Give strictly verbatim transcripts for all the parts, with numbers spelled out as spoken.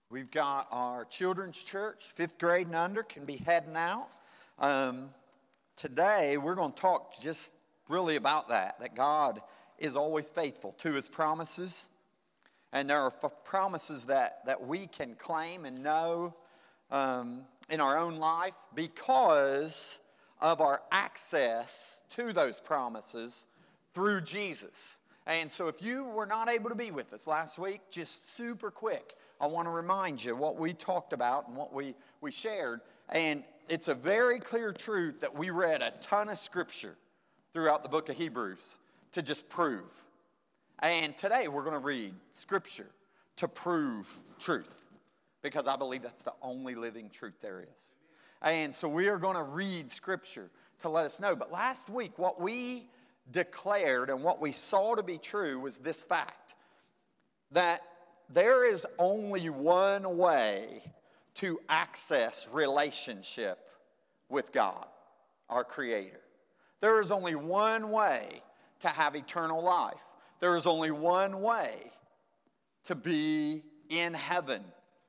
We've got our children's church, fifth grade and under, can be heading out. Um, today, we're going to talk just really about that, that God is always faithful to His promises. And there are f- promises that, that we can claim and know um, in our own life because of our access to those promises through Jesus. And so if you were not able to be with us last week, just super quick, I want to remind you what we talked about and what we, we shared. And it's a very clear truth that we read a ton of scripture throughout the book of Hebrews to just prove. And today we're going to read scripture to prove truth, because I believe that's the only living truth there is. And so we are going to read scripture to let us know. But last week, what we declared and what we saw to be true was this fact, that there is only one way to access relationship with God, our Creator. There is only one way to have eternal life. There is only one way to be in heaven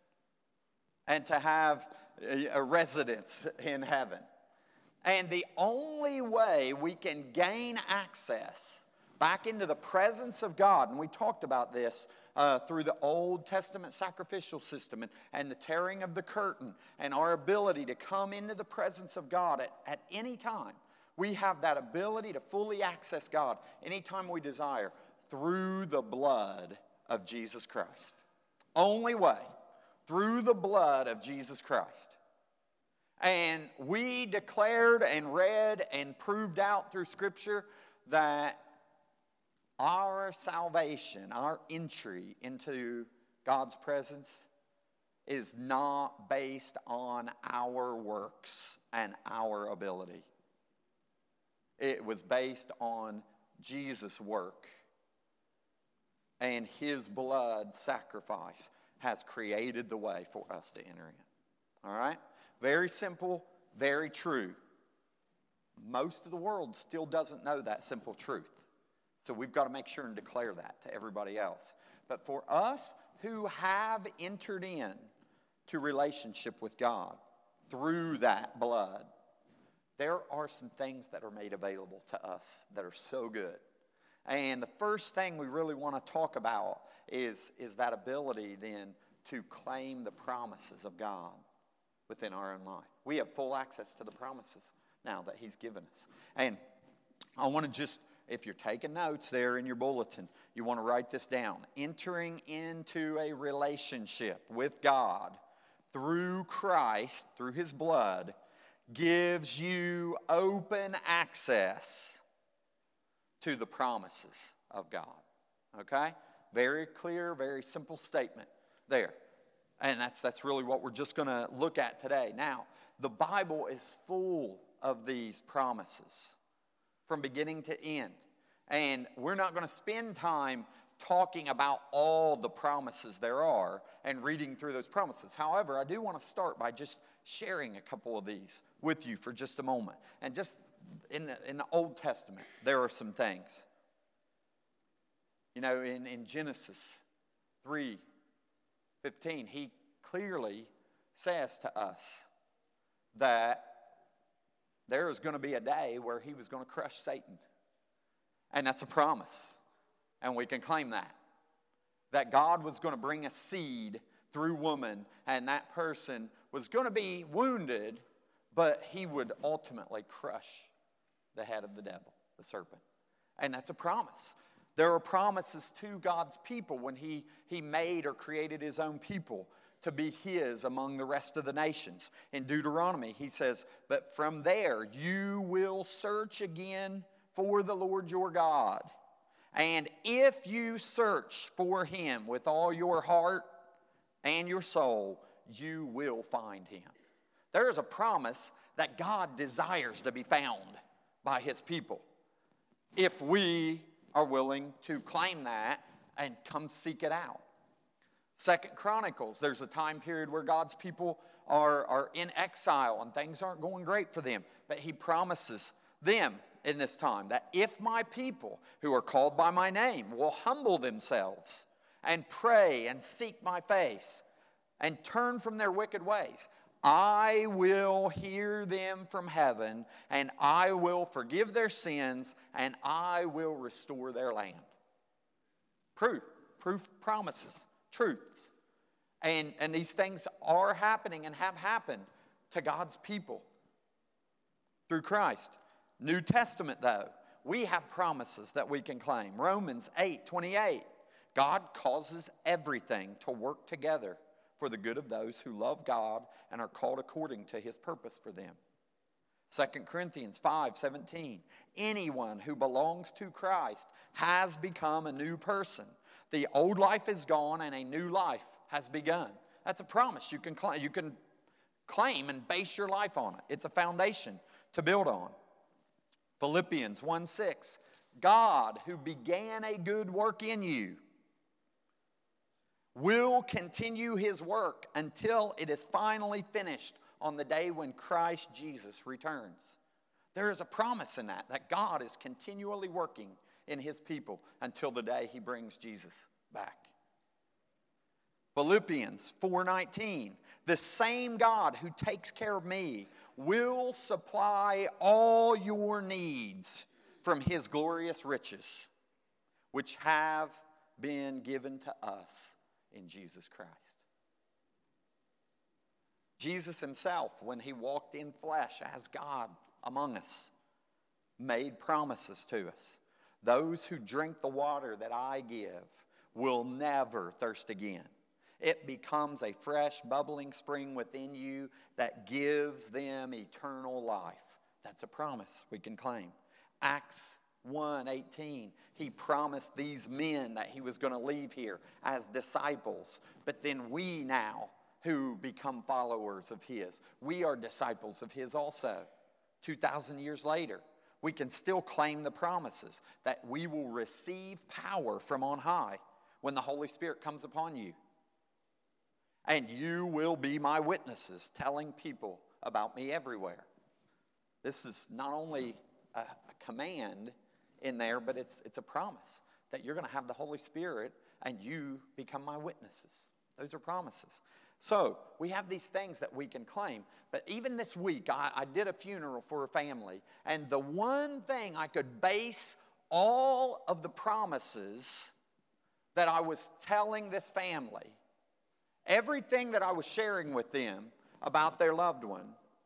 and to have a residence in heaven. And the only way we can gain access back into the presence of God, and we talked about this uh, through the Old Testament sacrificial system and, and the tearing of the curtain and our ability to come into the presence of God at, at any time. We have that ability to fully access God anytime we desire through the blood of Jesus Christ. Only way, through the blood of Jesus Christ. And we declared and read and proved out through Scripture that our salvation, our entry into God's presence is not based on our works and our ability. It was based on Jesus' work, and His blood sacrifice has created the way for us to enter in. All right? Very simple, very true. Most of the world still doesn't know that simple truth. So we've got to make sure and declare that to everybody else. But for us who have entered in to relationship with God through that blood, there are some things that are made available to us that are so good. And the first thing we really want to talk about is, is that ability then to claim the promises of God within our own life. We have full access to the promises now that He's given us. And I want to just, if you're taking notes there in your bulletin, you want to write this down. Entering into a relationship with God through Christ, through His blood, gives you open access to the promises of God. Okay? Very clear, very simple statement there. And that's that's really what we're just going to look at today. Now, the Bible is full of these promises from beginning to end. And we're not going to spend time talking about all the promises there are and reading through those promises. However, I do want to start by just sharing a couple of these with you for just a moment. And just in the, in the Old Testament, there are some things. You know, in, in Genesis three fifteen, He clearly says to us that there is going to be a day where He was going to crush Satan. And that's a promise. And we can claim that. That God was going to bring a seed through woman, and that person was going to be wounded, but He would ultimately crush the head of the devil, the serpent. And that's a promise. There are promises to God's people when he, he made or created His own people to be His among the rest of the nations. In Deuteronomy, He says, but from there you will search again for the Lord your God. And if you search for Him with all your heart and your soul, you will find Him. There is a promise that God desires to be found by His people, if we are willing to claim that and come seek it out. Second Chronicles, there's a time period where God's people are, are in exile and things aren't going great for them. But He promises them in this time that if my people who are called by my name will humble themselves and pray and seek my face and turn from their wicked ways, I will hear them from heaven, and I will forgive their sins, and I will restore their land. Proof, proof promises, truths. And, and these things are happening and have happened to God's people through Christ. New Testament, though, we have promises that we can claim. Romans eight twenty-eight, God causes everything to work together for the good of those who love God and are called according to his purpose for them. Second Corinthians five seventeen, anyone who belongs to Christ has become a new person. The old life is gone and a new life has begun. That's a promise you can claim, you can claim and base your life on it. It's a foundation to build on. Philippians one six, God who began a good work in you will continue his work until it is finally finished on the day when Christ Jesus returns. There is a promise in that, that God is continually working in his people until the day he brings Jesus back. Philippians four nineteen, the same God who takes care of me will supply all your needs from his glorious riches, which have been given to us in Jesus Christ. Jesus himself, when he walked in flesh as God among us, made promises to us. Those who drink the water that I give will never thirst again. It becomes a fresh, bubbling spring within you that gives them eternal life. That's a promise we can claim. Acts one eighteen, he promised these men that he was going to leave here as disciples. But then we now, who become followers of his, we are disciples of his also. two thousand years later, we can still claim the promises that we will receive power from on high when the Holy Spirit comes upon you. And you will be my witnesses, telling people about me everywhere. This is not only a, a command in there, but it's, it's a promise that you're going to have the Holy Spirit and you become my witnesses. Those are promises. So we have these things that we can claim. But even this week, I, I did a funeral for a family. And the one thing I could base all of the promises that I was telling this family, everything that I was sharing with them about their loved one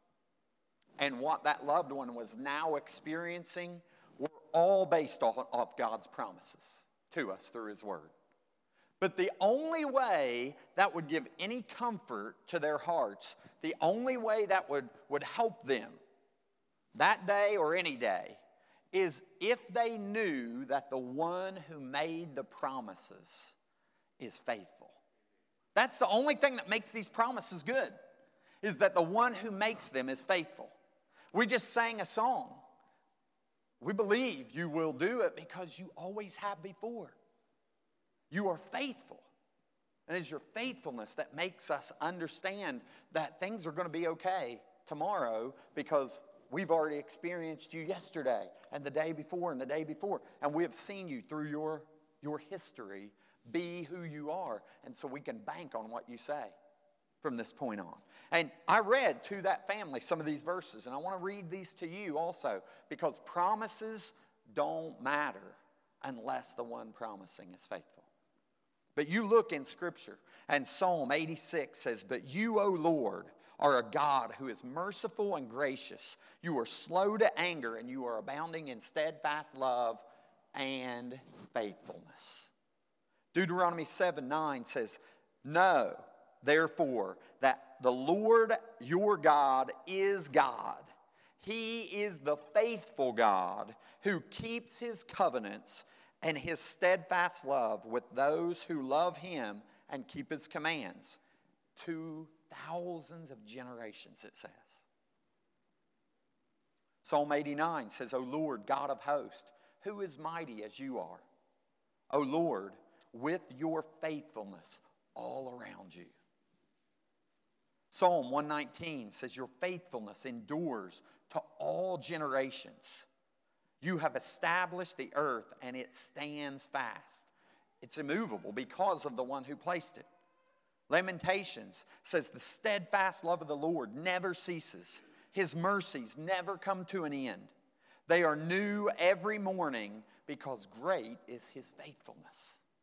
and what that loved one was now experiencing were all based off, off God's promises to us through his word. But the only way that would give any comfort to their hearts, the only way that would, would help them that day or any day, is if they knew that the one who made the promises is faithful. That's the only thing that makes these promises good, is that the one who makes them is faithful. We just sang a song. We believe you will do it because you always have before. You are faithful. And it's your faithfulness that makes us understand that things are going to be okay tomorrow because we've already experienced you yesterday and the day before and the day before. And we have seen you through your, your history be who you are. And so we can bank on what you say from this point on. And I read to that family some of these verses, and I want to read these to you also, because promises don't matter unless the one promising is faithful. But you look in Scripture, and Psalm eighty-six says, "But you, O Lord, are a God who is merciful and gracious. You are slow to anger, and you are abounding in steadfast love and faithfulness." Deuteronomy seven nine says, "Know, therefore, that the Lord your God is God. He is the faithful God who keeps his covenants and his steadfast love with those who love him and keep his commands to thousands of generations," it says. Psalm eighty-nine says, "O Lord, God of hosts, who is mighty as you are? O Lord, with your faithfulness all around you." Psalm one nineteen says, "Your faithfulness endures to all generations. You have established the earth and it stands fast. It's immovable because of the one who placed it. Lamentations says the steadfast love of the Lord never ceases. His mercies never come to an end. They are new every morning because great is his faithfulness.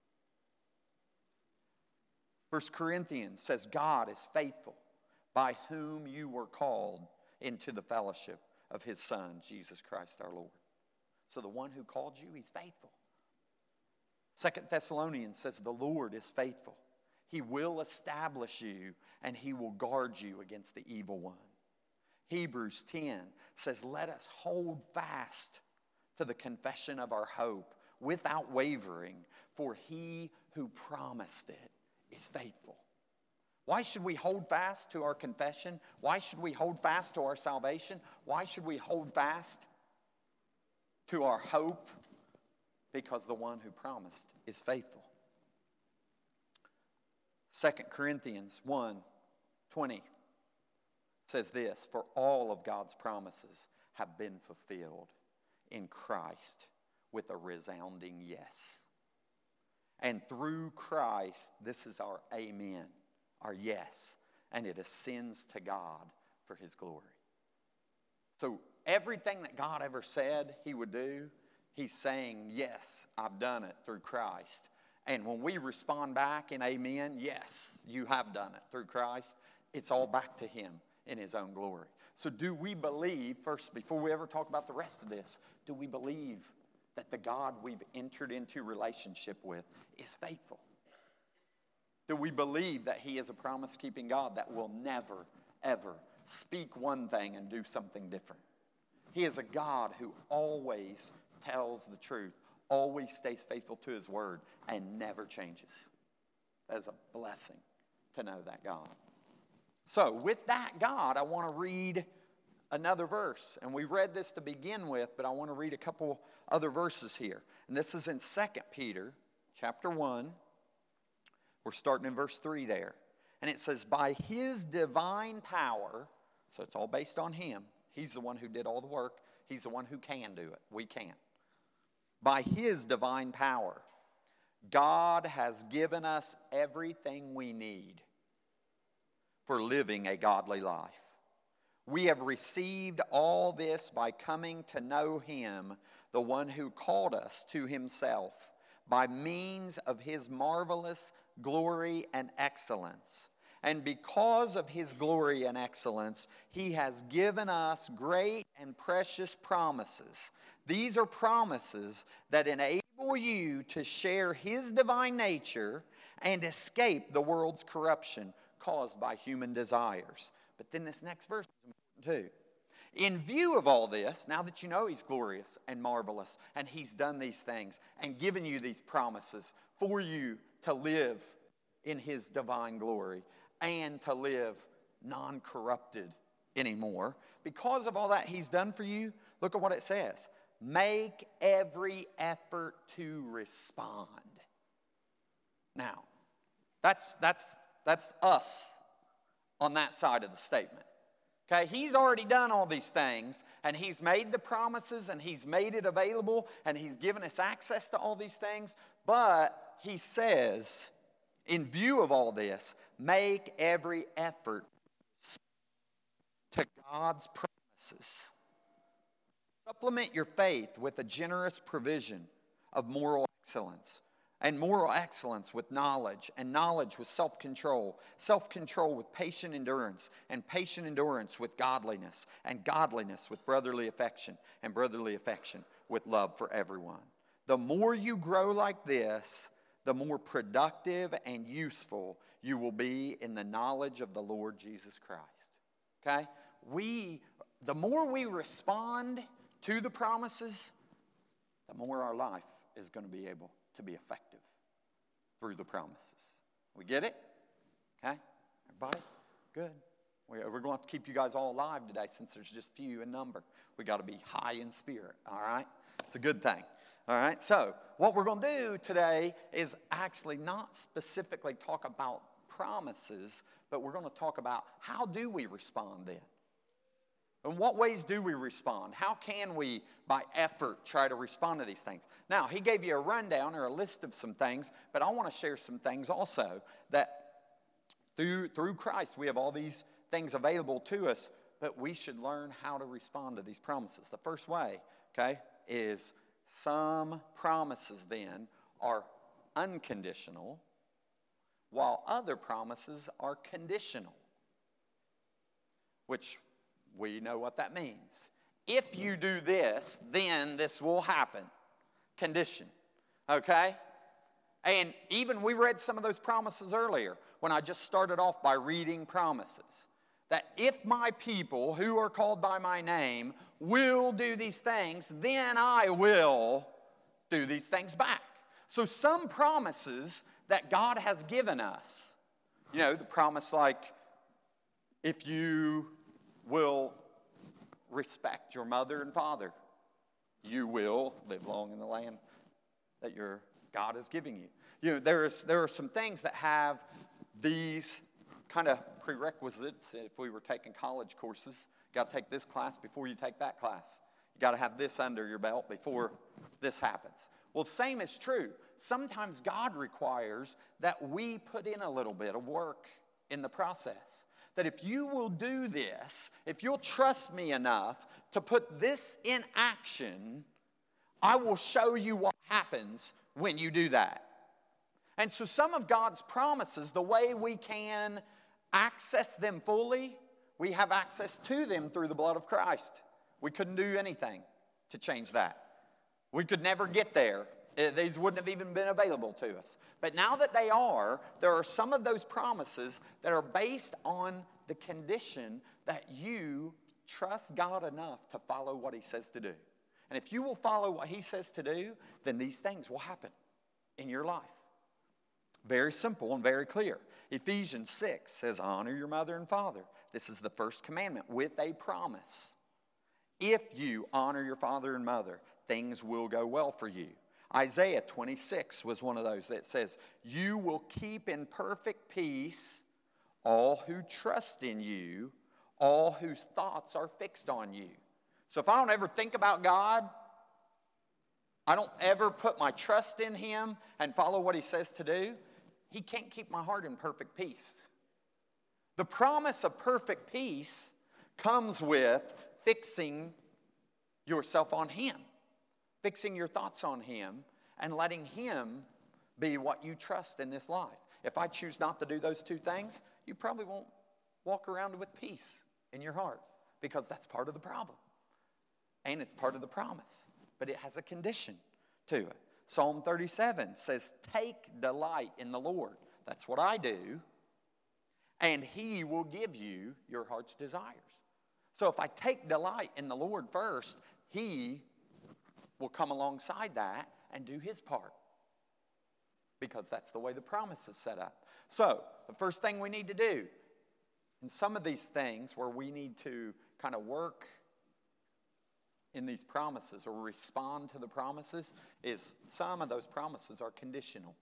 First Corinthians says God is faithful, by whom you were called into the fellowship of his Son, Jesus Christ our Lord. So the one who called you, he's faithful. Second Thessalonians says the Lord is faithful. He will establish you and he will guard you against the evil one. Hebrews ten says, let us hold fast to the confession of our hope without wavering, for he who promised it is faithful. Why should we hold fast to our confession? Why should we hold fast to our salvation? Why should we hold fast to our hope? Because the one who promised is faithful. Second Corinthians one twenty says this, for all of God's promises have been fulfilled in Christ with a resounding yes. And through Christ, this is our amen, our yes, and it ascends to God for his glory. So everything that God ever said he would do, he's saying, yes, I've done it through Christ. And when we respond back in amen, yes, you have done it through Christ, it's all back to him in his own glory. So do we believe, first, before we ever talk about the rest of this, do we believe that the God we've entered into relationship with is faithful? Do we believe that he is a promise-keeping God that will never, ever speak one thing and do something different? He is a God who always tells the truth, always stays faithful to his word, and never changes. That is a blessing to know that God. So with that God, I want to read another verse. And we read this to begin with, but I want to read a couple other verses here. And this is in Second Peter chapter one. We're starting in verse three there. And it says, by his divine power, so it's all based on him. He's the one who did all the work. He's the one who can do it. We can't. By his divine power, God has given us everything we need for living a godly life. We have received all this by coming to know him, the one who called us to himself, by means of his marvelous glory and excellence. And because of his glory and excellence, he has given us great and precious promises. These are promises that enable you to share his divine nature and escape the world's corruption caused by human desires. But then this next verse is important too. In view of all this, now that you know he's glorious and marvelous, and he's done these things and given you these promises for you to live in his divine glory and to live non-corrupted anymore, because of all that he's done for you, look at what it says. Make every effort to respond. Now, that's, that's, that's us on that side of the statement. Okay, he's already done all these things, and he's made the promises, and he's made it available, and he's given us access to all these things. But he says, in view of all this, make every effort to God's promises. Supplement your faith with a generous provision of moral excellence, and moral excellence with knowledge, and knowledge with self-control, self-control with patient endurance, and patient endurance with godliness, and godliness with brotherly affection, and brotherly affection with love for everyone. The more you grow like this, the more productive and useful you will be in the knowledge of the Lord Jesus Christ. Okay? We, the more we respond to the promises, the more our life is going to be able to be effective through the promises. We get it? Okay? Everybody? Good. We're going to have to keep you guys all alive today since there's just few in number. We got to be high in spirit, all right? It's a good thing. All right? So, what we're going to do today is actually not specifically talk about promises, but we're going to talk about how do we respond then? In what ways do we respond? How can we, by effort, try to respond to these things? Now, he gave you a rundown or a list of some things, but I want to share some things also that Through, through Christ, we have all these things available to us, but we should learn how to respond to these promises. The first way, okay, is some promises then are unconditional, while other promises are conditional, which we know what that means. If you do this, then this will happen. Condition, okay? And even we read some of those promises earlier when I just started off by reading promises. That if my people who are called by my name will do these things, then I will do these things back. So some promises that God has given us, you know, the promise like, if you will respect your mother and father, you will live long in the land that your God is giving you. You know, there is there are some things that have these kind of prerequisites. If we were taking college courses, you got to take this class before you take that class. You got to have this under your belt before this happens. Well, the same is true. Sometimes God requires that we put in a little bit of work in the process. That if you will do this, if you'll trust me enough to put this in action, I will show you what happens when you do that. And so some of God's promises, the way we can access them fully, we have access to them through the blood of Christ. We couldn't do anything to change that. We could never get there. These wouldn't have even been available to us. But now that they are, there are some of those promises that are based on the condition that you trust God enough to follow what He says to do. And if you will follow what He says to do, then these things will happen in your life. Very simple and very clear. Ephesians six says, honor your mother and father. This is the first commandment with a promise. If you honor your father and mother, things will go well for you. Isaiah twenty-six was one of those that says, you will keep in perfect peace all who trust in you, all whose thoughts are fixed on you. So if I don't ever think about God, I don't ever put my trust in Him and follow what He says to do, He can't keep my heart in perfect peace. The promise of perfect peace comes with fixing yourself on Him. Fixing your thoughts on Him and letting Him be what you trust in this life. If I choose not to do those two things, you probably won't walk around with peace in your heart, because that's part of the problem. And it's part of the promise. But it has a condition to it. Psalm thirty-seven says, take delight in the Lord. That's what I do. And He will give you your heart's desires. So if I take delight in the Lord first, He will come alongside that and do His part, because that's the way the promise is set up. So the first thing we need to do in some of these things where we need to kind of work in these promises or respond to the promises is some of those promises are conditional.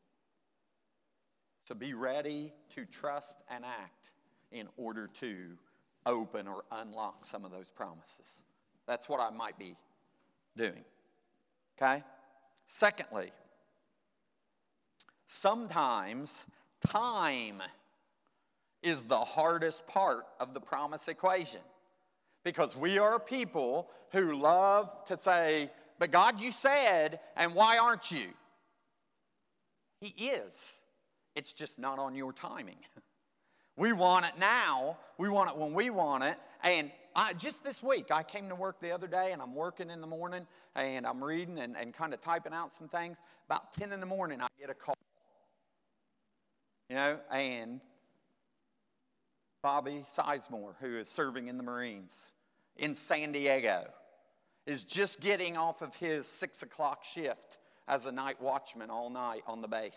So be ready to trust and act in order to open or unlock some of those promises. That's what I might be doing. Okay? Secondly, sometimes time is the hardest part of the promise equation. Because we are a people who love to say, but God, you said, and why aren't you? He is. It's just not on your timing. We want it now. We want it when we want it. And I, just this week, I came to work the other day, and I'm working in the morning, and I'm reading and, and kind of typing out some things. About ten in the morning, I get a call. You know, and Bobby Sizemore, who is serving in the Marines in San Diego, is just getting off of his six o'clock shift as a night watchman all night on the base.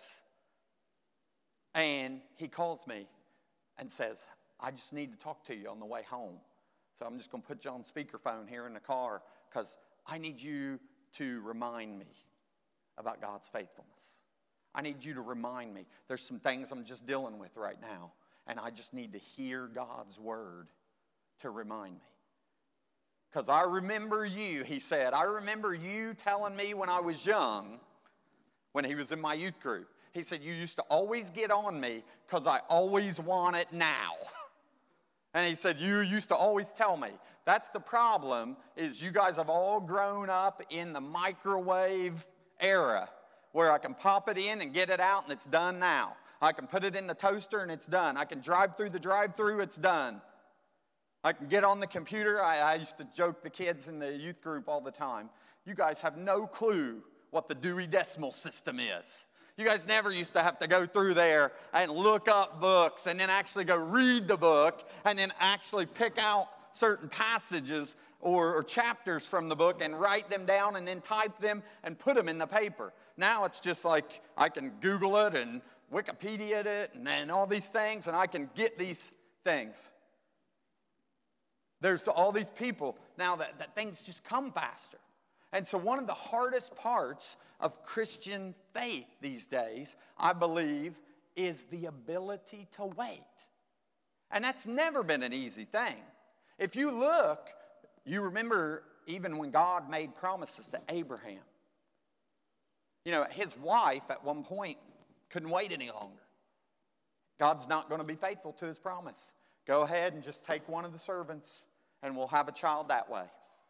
And he calls me and says, I just need to talk to you on the way home. So I'm just going to put you on speakerphone here in the car because I need you to remind me about God's faithfulness. I need you to remind me. There's some things I'm just dealing with right now, and I just need to hear God's word to remind me. Because I remember you, he said. I remember you telling me when I was young, when he was in my youth group. He said, you used to always get on me because I always want it now. And he said, you used to always tell me. That's the problem, is you guys have all grown up in the microwave era where I can pop it in and get it out and it's done now. I can put it in the toaster and it's done. I can drive through the drive-through, it's done. I can get on the computer. I, I used to joke the kids in the youth group all the time. You guys have no clue what the Dewey Decimal System is. You guys never used to have to go through there and look up books and then actually go read the book and then actually pick out certain passages or, or chapters from the book and write them down and then type them and put them in the paper. Now it's just like I can Google it and Wikipedia it and, and all these things, and I can get these things. There's all these people now that, that things just come faster. And so one of the hardest parts of Christian faith these days, I believe, is the ability to wait. And that's never been an easy thing. If you look, you remember even when God made promises to Abraham. You know, his wife at one point couldn't wait any longer. God's not going to be faithful to his promise. Go ahead and just take one of the servants and we'll have a child that way.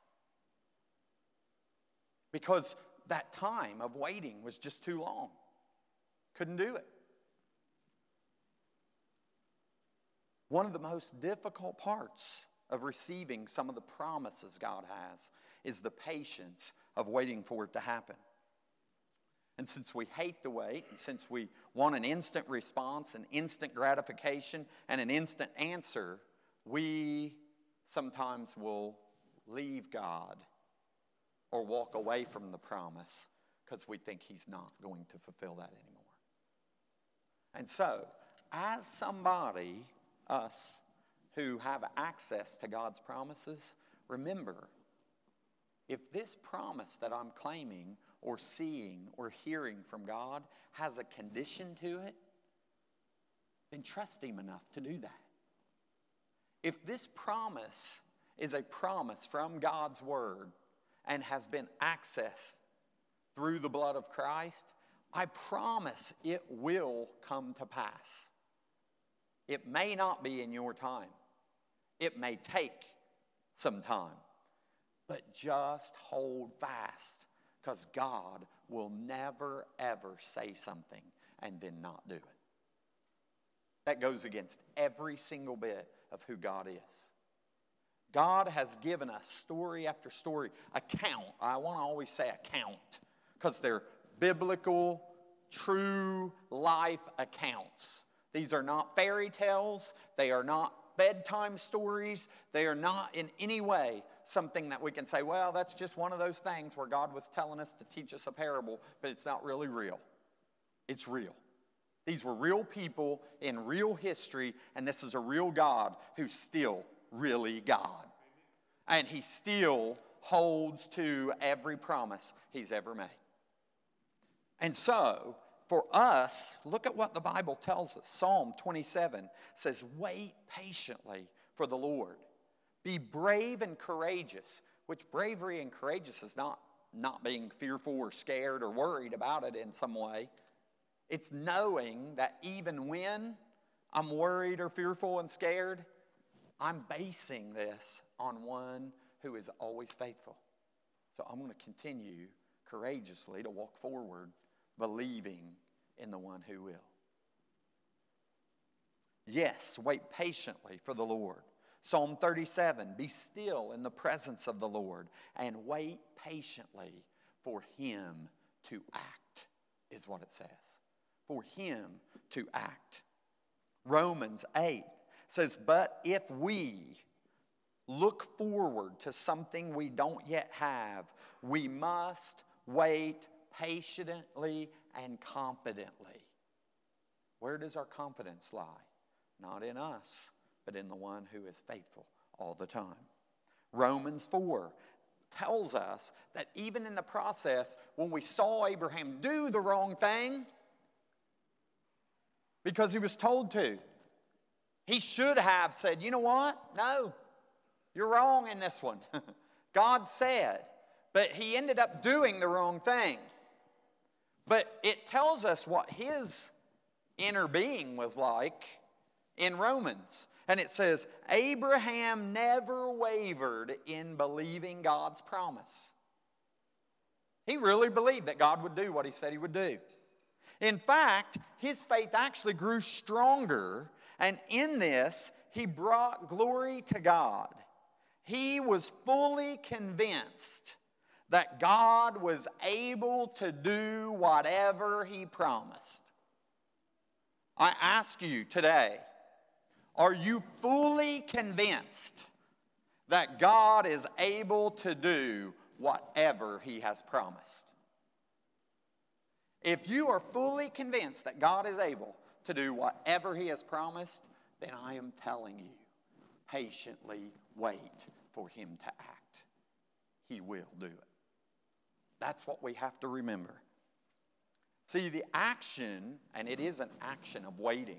Because that time of waiting was just too long. Couldn't do it. One of the most difficult parts of receiving some of the promises God has is the patience of waiting for it to happen. And since we hate to wait, and since we want an instant response, an instant gratification, and an instant answer, we sometimes will leave God or walk away from the promise because we think he's not going to fulfill that anymore. And so, as somebody, us, who have access to God's promises, remember, if this promise that I'm claiming or seeing or hearing from God has a condition to it, then trust him enough to do that. If this promise is a promise from God's word and has been accessed through the blood of Christ, I promise it will come to pass. It may not be in your time. It may take some time. But just hold fast, because God will never, ever say something and then not do it. That goes against every single bit of who God is. God has given us story after story, account. I want to always say account, because they're biblical, true life accounts. These are not fairy tales. They are not bedtime stories. They are not in any way something that we can say, well, that's just one of those things where God was telling us to teach us a parable, but it's not really real. It's real. These were real people in real history, and this is a real God who's still really God. And he still holds to every promise he's ever made. And so, for us, look at what the Bible tells us. Psalm twenty-seven says, wait patiently for the Lord. Be brave and courageous, which bravery and courageous is not, not being fearful or scared or worried about it in some way. It's knowing that even when I'm worried or fearful and scared, I'm basing this on one who is always faithful. So I'm going to continue courageously to walk forward, believing in the one who will. Yes, wait patiently for the Lord. Psalm thirty-seven, be still in the presence of the Lord and wait patiently for him to act, is what it says. For him to act. Romans eight says, but if we look forward to something we don't yet have, we must wait patiently and confidently. Where does our confidence lie? Not in us, but in the one who is faithful all the time. Romans four tells us that even in the process, when we saw Abraham do the wrong thing, because he was told to, he should have said, you know what? No, you're wrong in this one. God said, but he ended up doing the wrong thing. But it tells us what his inner being was like in Romans. And it says, Abraham never wavered in believing God's promise. He really believed that God would do what he said he would do. In fact, his faith actually grew stronger, and in this, he brought glory to God. He was fully convinced that God was able to do whatever he promised. I ask you today, are you fully convinced that God is able to do whatever he has promised? If you are fully convinced that God is able to do whatever he has promised, then I am telling you, patiently wait for him to act. He will do it. That's what we have to remember. See, the action, and it is an action of waiting.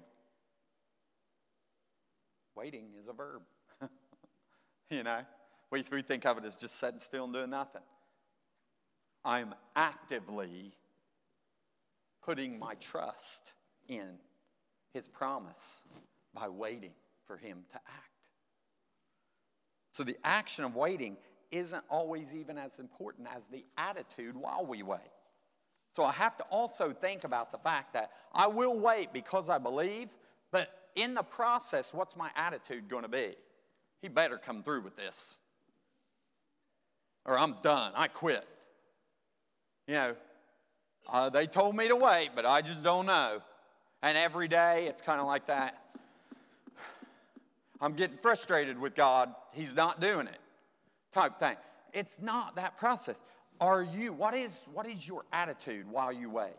Waiting is a verb. You know, we, we think of it as just sitting still and doing nothing. I'm actively putting my trust in his promise by waiting for him to act. So the action of waiting isn't always even as important as the attitude while we wait. So I have to also think about the fact that I will wait because I believe, but in the process, what's my attitude going to be? He better come through with this, or I'm done. I quit. You know, uh, they told me to wait, but I just don't know. And every day, it's kind of like that. I'm getting frustrated with God. He's not doing it, type thing. It's not that process. Are you, what is, what is your attitude while you wait?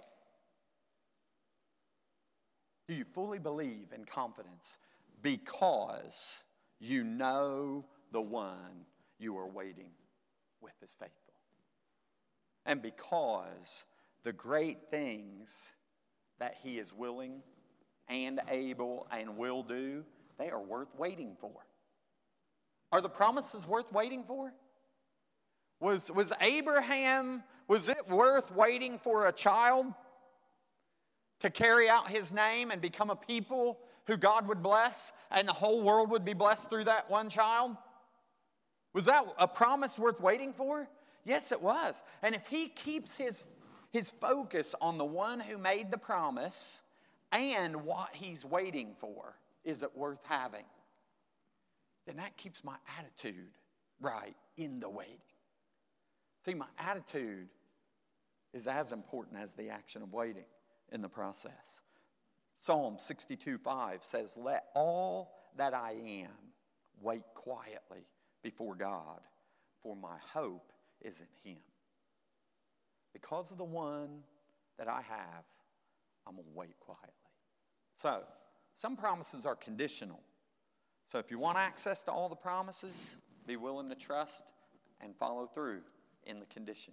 Do you fully believe in confidence because you know the one you are waiting with is faithful? And because the great things that he is willing and able and will do, they are worth waiting for. Are the promises worth waiting for? Was, was Abraham, was it worth waiting for a child to carry out his name and become a people who God would bless and the whole world would be blessed through that one child? Was that a promise worth waiting for? Yes, it was. And if he keeps his, his focus on the one who made the promise and what he's waiting for, is it worth having? Then that keeps my attitude right in the waiting. See, my attitude is as important as the action of waiting in the process. Psalm sixty-two five says, let all that I am wait quietly before God, for my hope is in him. Because of the one that I have, I'm going to wait quietly. So, some promises are conditional. So if you want access to all the promises, be willing to trust and follow through in the condition.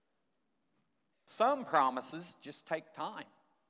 Some promises just take time.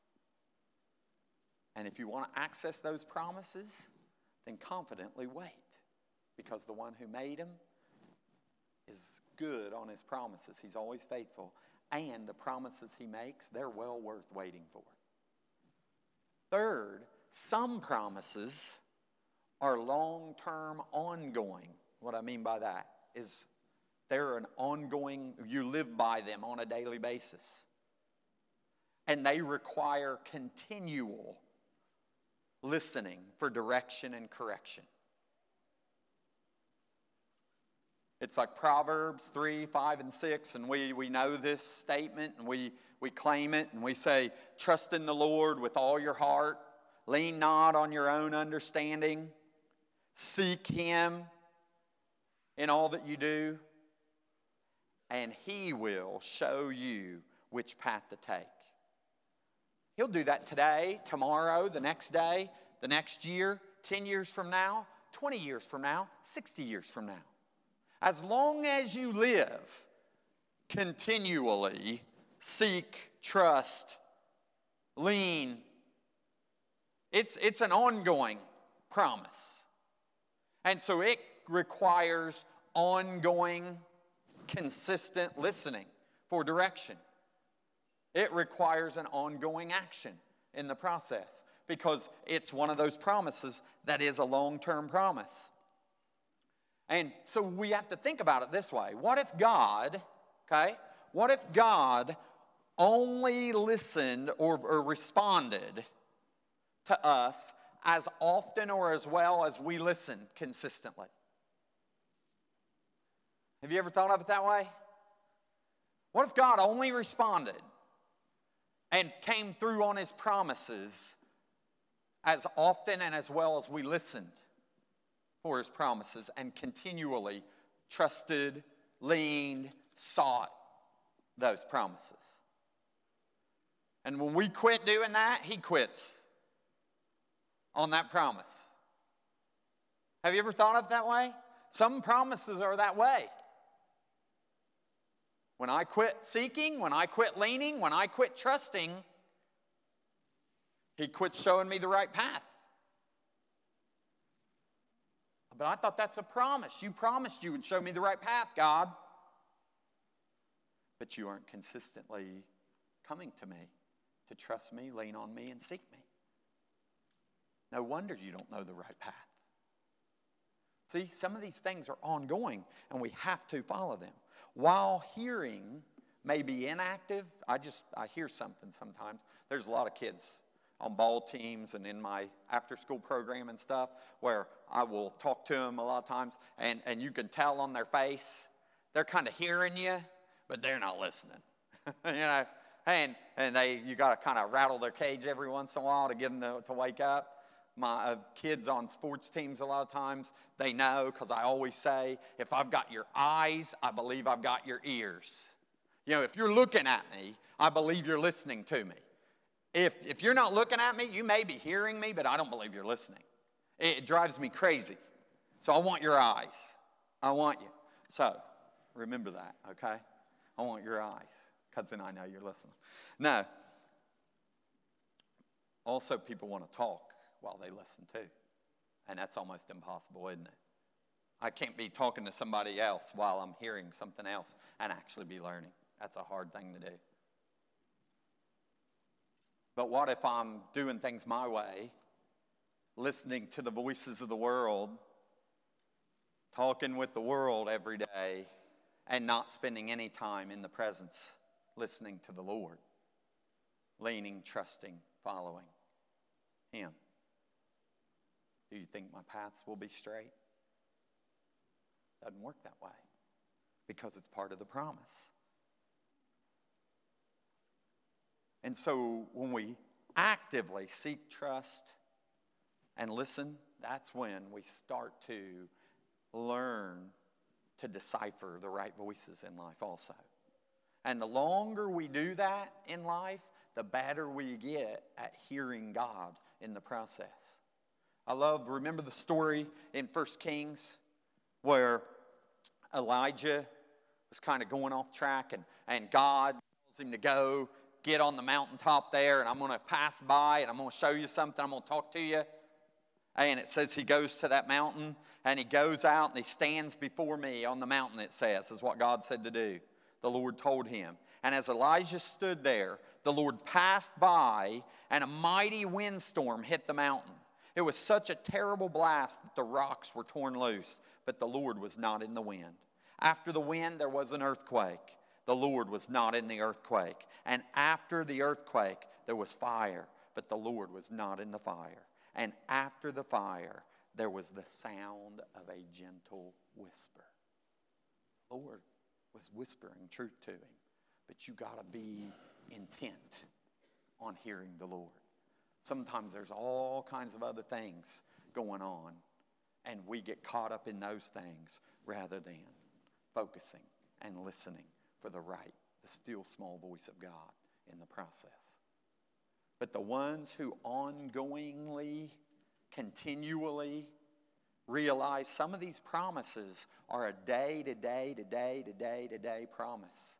And if you want to access those promises, then confidently wait. Because the one who made them is good on his promises. He's always faithful. And the promises he makes, they're well worth waiting for. Third, some promises are long-term ongoing. What I mean by that is they're an ongoing, you live by them on a daily basis. And they require continual listening for direction and correction. It's like Proverbs three, five, and six, and we, we know this statement, and we, we claim it, and we say, trust in the Lord with all your heart, lean not on your own understanding, seek him in all that you do, and he will show you which path to take. He'll do that today, tomorrow, the next day, the next year, ten years from now, twenty years from now, sixty years from now. As long as you live, continually seek, trust, lean. It's, it's an ongoing promise. And so it requires ongoing, consistent listening for direction. It requires an ongoing action in the process because it's one of those promises that is a long-term promise. And so we have to think about it this way. What if God, okay, what if God only listened or, or responded to us as often or as well as we listen consistently? Have you ever thought of it that way? What if God only responded and came through on his promises as often and as well as we listened for his promises and continually trusted, leaned, sought those promises? And when we quit doing that, he quits on that promise. Have you ever thought of it that way? Some promises are that way. When I quit seeking, when I quit leaning, when I quit trusting, he quits showing me the right path. But I thought that's a promise. You promised you would show me the right path, God. But you aren't consistently coming to me to trust me, lean on me, and seek me. No wonder you don't know the right path. See, some of these things are ongoing, and we have to follow them. While hearing may be inactive, I just, I hear something sometimes. There's a lot of kids on ball teams and in my after-school program and stuff where I will talk to them a lot of times, and, and you can tell on their face, they're kind of hearing you, but they're not listening. you know, and, and they, you got to kind of rattle their cage every once in a while to get them to, to wake up. My uh, kids on sports teams a lot of times, they know because I always say, if I've got your eyes, I believe I've got your ears. You know, if you're looking at me, I believe you're listening to me. If, if you're not looking at me, you may be hearing me, but I don't believe you're listening. It, it drives me crazy. So I want your eyes. I want you. So remember that, okay? I want your eyes because then I know you're listening. No. Also, people want to talk while they listen too. And that's almost impossible, isn't it? I can't be talking to somebody else while I'm hearing something else and actually be learning. That's a hard thing to do. But what if I'm doing things my way, listening to the voices of the world, talking with the world every day, and not spending any time in the presence listening to the Lord, leaning, trusting, following him? Do you think my paths will be straight? Doesn't work that way because it's part of the promise. And so when we actively seek trust and listen, that's when we start to learn to decipher the right voices in life also. And the longer we do that in life, the better we get at hearing God in the process. I love, remember the story in First Kings where Elijah was kind of going off track and, and God tells him to go get on the mountaintop there and I'm going to pass by and I'm going to show you something, I'm going to talk to you. And it says he goes to that mountain and he goes out and he stands before me on the mountain, it says, is what God said to do. The Lord told him. And as Elijah stood there, the Lord passed by and a mighty windstorm hit the mountain. It was such a terrible blast that the rocks were torn loose, but the Lord was not in the wind. After the wind, there was an earthquake. The Lord was not in the earthquake. And after the earthquake, there was fire, but the Lord was not in the fire. And after the fire, there was the sound of a gentle whisper. The Lord was whispering truth to him, but you got to be intent on hearing the Lord. Sometimes there's all kinds of other things going on, and we get caught up in those things rather than focusing and listening for the right, the still small voice of God in the process. But the ones who ongoingly, continually realize some of these promises are a day to day to day to day to day promise.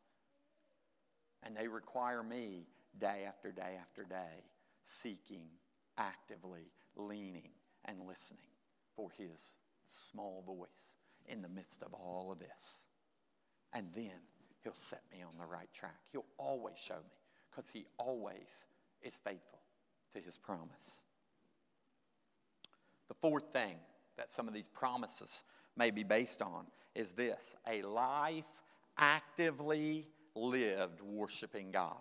And they require me day after day after day, seeking, actively leaning and listening for his small voice in the midst of all of this. And then he'll set me on the right track. He'll always show me because he always is faithful to his promise. The fourth thing that some of these promises may be based on is this: a life actively lived worshiping God.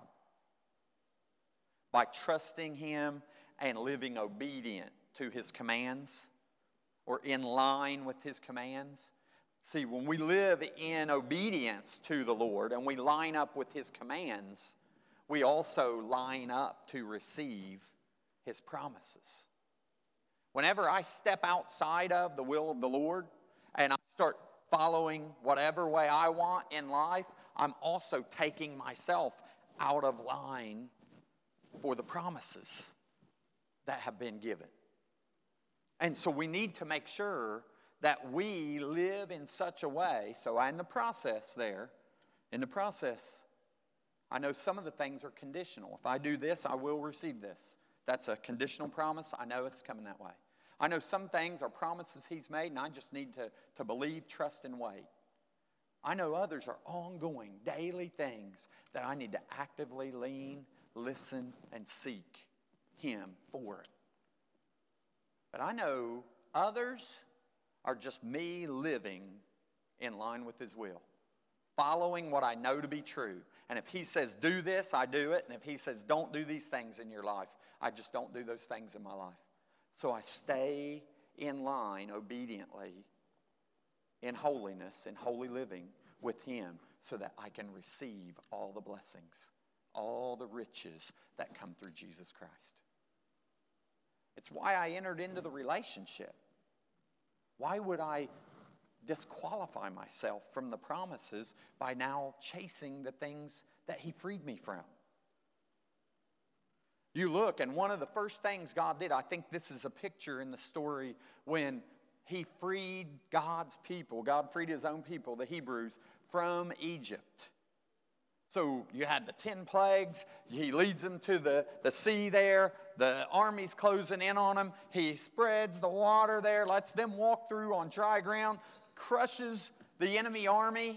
By trusting him and living obedient to his commands, or in line with his commands. See, when we live in obedience to the Lord and we line up with his commands, we also line up to receive his promises. Whenever I step outside of the will of the Lord and I start following whatever way I want in life, I'm also taking myself out of line for the promises that have been given. And so we need to make sure that we live in such a way. So in the process there, in the process, I know some of the things are conditional. If I do this, I will receive this. That's a conditional promise. I know it's coming that way. I know some things are promises he's made, and I just need to, to believe, trust, and wait. I know others are ongoing, daily things that I need to actively lean, listen, and seek him for it. But I know others are just me living in line with his will, following what I know to be true. And if he says do this, I do it. And if he says don't do these things in your life, I just don't do those things in my life. So I stay in line obediently in holiness, in holy living with him, so that I can receive all the blessings, all the riches that come through Jesus Christ. It's why I entered into the relationship. Why would I disqualify myself from the promises by now chasing the things that he freed me from? You look, and one of the first things God did, I think this is a picture in the story when he freed God's people. God freed his own people, the Hebrews, from Egypt. So you had the ten plagues. He leads them to the, the sea there. The army's closing in on them. He spreads the water there, lets them walk through on dry ground, crushes the enemy army.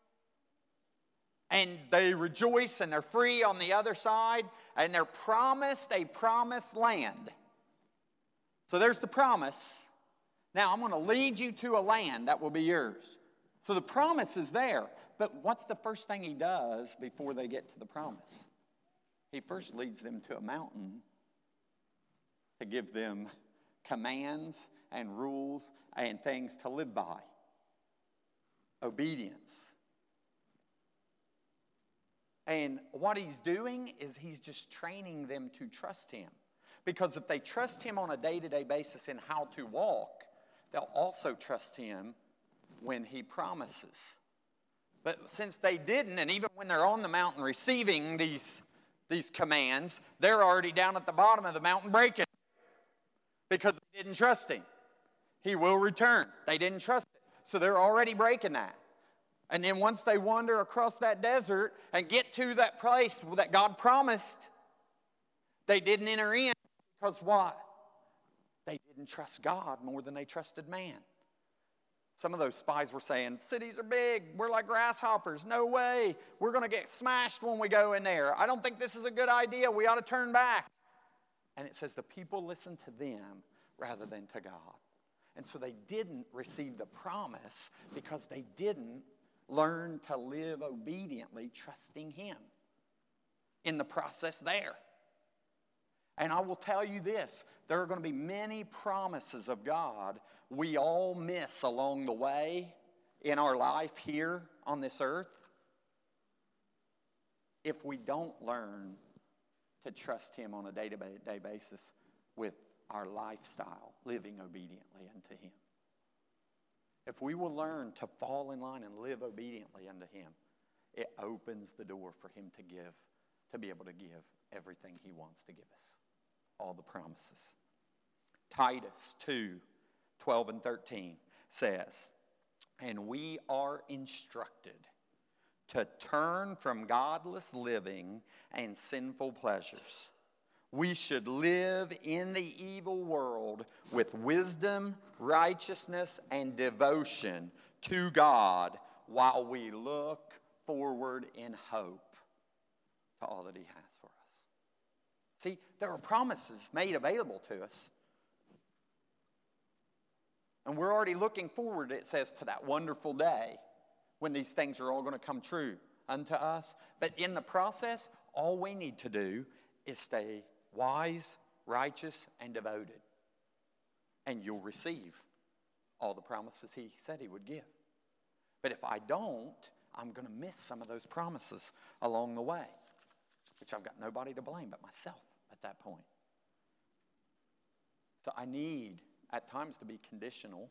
And they rejoice and they're free on the other side. And they're promised a promised land. So there's the promise. Now I'm going to lead you to a land that will be yours. So the promise is there. But what's the first thing he does before they get to the promise? He first leads them to a mountain to give them commands and rules and things to live by. Obedience. And what he's doing is he's just training them to trust him. Because if they trust him on a day-to-day basis in how to walk, they'll also trust him when he promises. But since they didn't, and even when they're on the mountain receiving these, these commands, they're already down at the bottom of the mountain breaking. Because they didn't trust him. He will return. They didn't trust it. So they're already breaking that. And then once they wander across that desert and get to that place that God promised, they didn't enter in because what? They didn't trust God more than they trusted man. Some of those spies were saying, cities are big, we're like grasshoppers, no way, we're going to get smashed when we go in there. I don't think this is a good idea, we ought to turn back. And it says the people listened to them rather than to God. And so they didn't receive the promise because they didn't learn to live obediently, trusting him in the process there. And I will tell you this, there are going to be many promises of God we all miss along the way in our life here on this earth if we don't learn to trust him on a day-to-day basis with our lifestyle, living obediently unto him. If we will learn to fall in line and live obediently unto him, it opens the door for him to give, to be able to give everything he wants to give us, all the promises. Titus two, twelve and thirteen says, and we are instructed to turn from godless living and sinful pleasures. We should live in the evil world with wisdom, righteousness, and devotion to God while we look forward in hope to all that he has for us. See, there are promises made available to us. And we're already looking forward, it says, to that wonderful day when these things are all going to come true unto us. But in the process, all we need to do is stay wise, righteous, and devoted. And you'll receive all the promises he said he would give. But if I don't, I'm going to miss some of those promises along the way, which I've got nobody to blame but myself at that point. So I need at times to be conditional,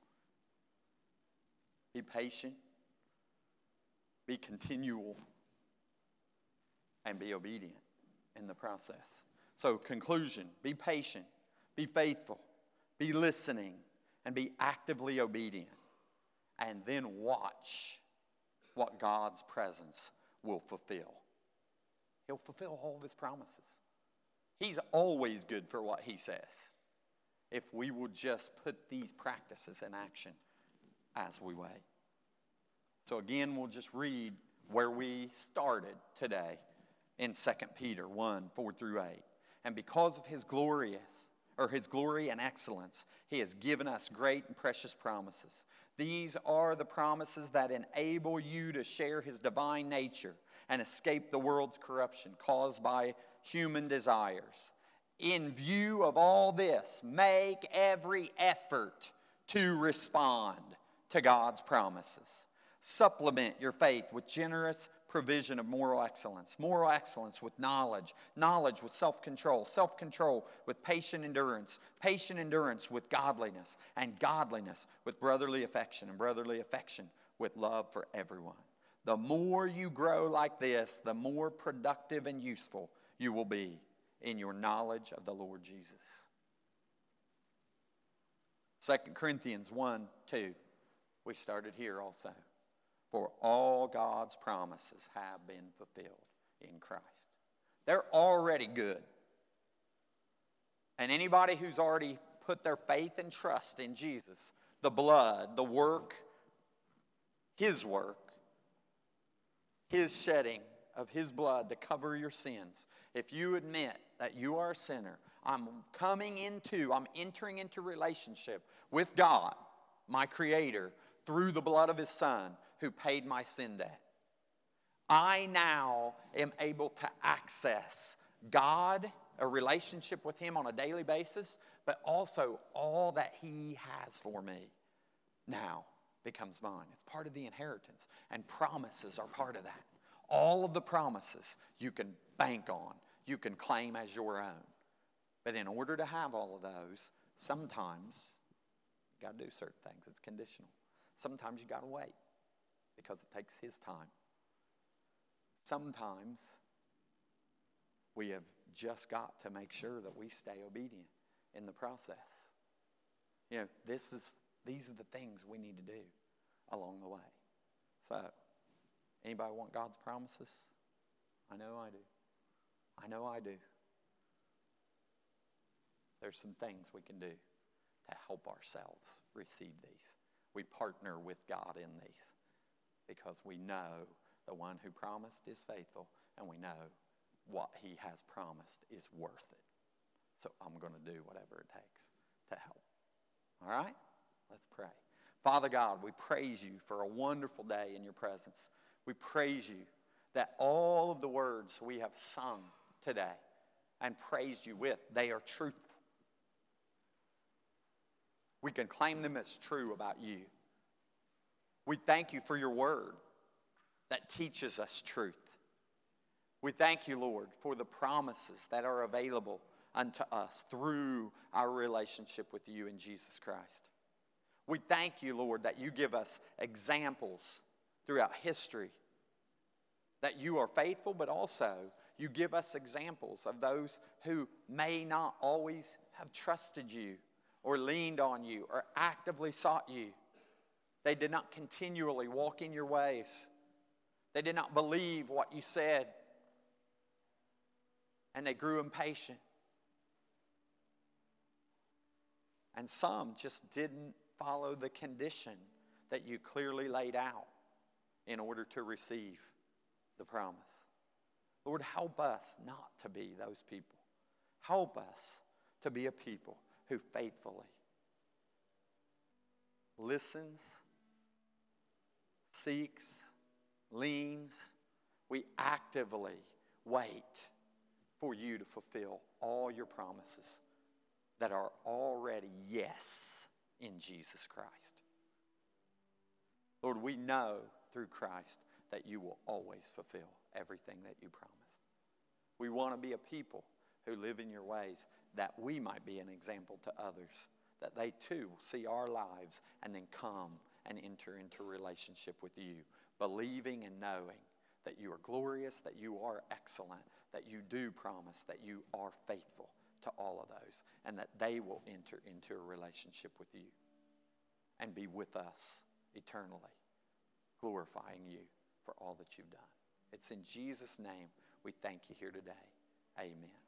be patient, be continual, and be obedient in the process. So conclusion, be patient, be faithful, be listening, and be actively obedient. And then watch what God's presence will fulfill. He'll fulfill all of his promises. He's always good for what he says, if we will just put these practices in action as we wait. So again, we'll just read where we started today in Second Peter one, four through eight. And because of his glorious, or his glory and excellence, he has given us great and precious promises. These are the promises that enable you to share his divine nature and escape the world's corruption caused by human desires. In view of all this, make every effort to respond to God's promises. Supplement your faith with generous provision of moral excellence. Moral excellence with knowledge. Knowledge with self-control. Self-control with patient endurance. Patient endurance with godliness. And godliness with brotherly affection. And brotherly affection with love for everyone. The more you grow like this, the more productive and useful you will be in your knowledge of the Lord Jesus. Second Corinthians one, two. We started here also. For all God's promises have been fulfilled in Christ. They're already good. And anybody who's already put their faith and trust in Jesus, the blood, the work, his work, his shedding of his blood to cover your sins. If you admit that you are a sinner, I'm coming into, I'm entering into relationship with God, my Creator, through the blood of his Son, who paid my sin debt. I now am able to access God, a relationship with him on a daily basis, but also all that he has for me now becomes mine. It's part of the inheritance, and promises are part of that. All of the promises you can bank on, you can claim as your own. But in order to have all of those, sometimes you got to do certain things. It's conditional. Sometimes you got to wait because it takes his time. Sometimes we have just got to make sure that we stay obedient in the process. You know, this is these are the things we need to do along the way. So, anybody want God's promises? I know I do. I know I do. There's some things we can do to help ourselves receive these. We partner with God in these because we know the one who promised is faithful, and we know what he has promised is worth it. So I'm going to do whatever it takes to help. All right? Let's pray. Father God, we praise you for a wonderful day in your presence. We praise you that all of the words we have sung today and praised you with, they are truthful. We can claim them as true about you. We thank you for your word that teaches us truth. We thank you, Lord, for the promises that are available unto us through our relationship with you in Jesus Christ. We thank you, Lord, that you give us examples throughout history, that you are faithful, but also you give us examples of those who may not always have trusted you or leaned on you or actively sought you. They did not continually walk in your ways. They did not believe what you said. And they grew impatient. And some just didn't follow the condition that you clearly laid out in order to receive the promise. Lord, help us not to be those people. Help us to be a people who faithfully listens, seeks, leans. We actively wait for you to fulfill all your promises that are already yes in Jesus Christ. Lord, we know through Christ that you will always fulfill everything that you promised. We want to be a people who live in your ways, that we might be an example to others, that they too will see our lives and then come and enter into a relationship with you, believing and knowing that you are glorious, that you are excellent, that you do promise, that you are faithful to all of those, and that they will enter into a relationship with you and be with us eternally, glorifying you for all that you've done. It's in Jesus' name we thank you here today. Amen.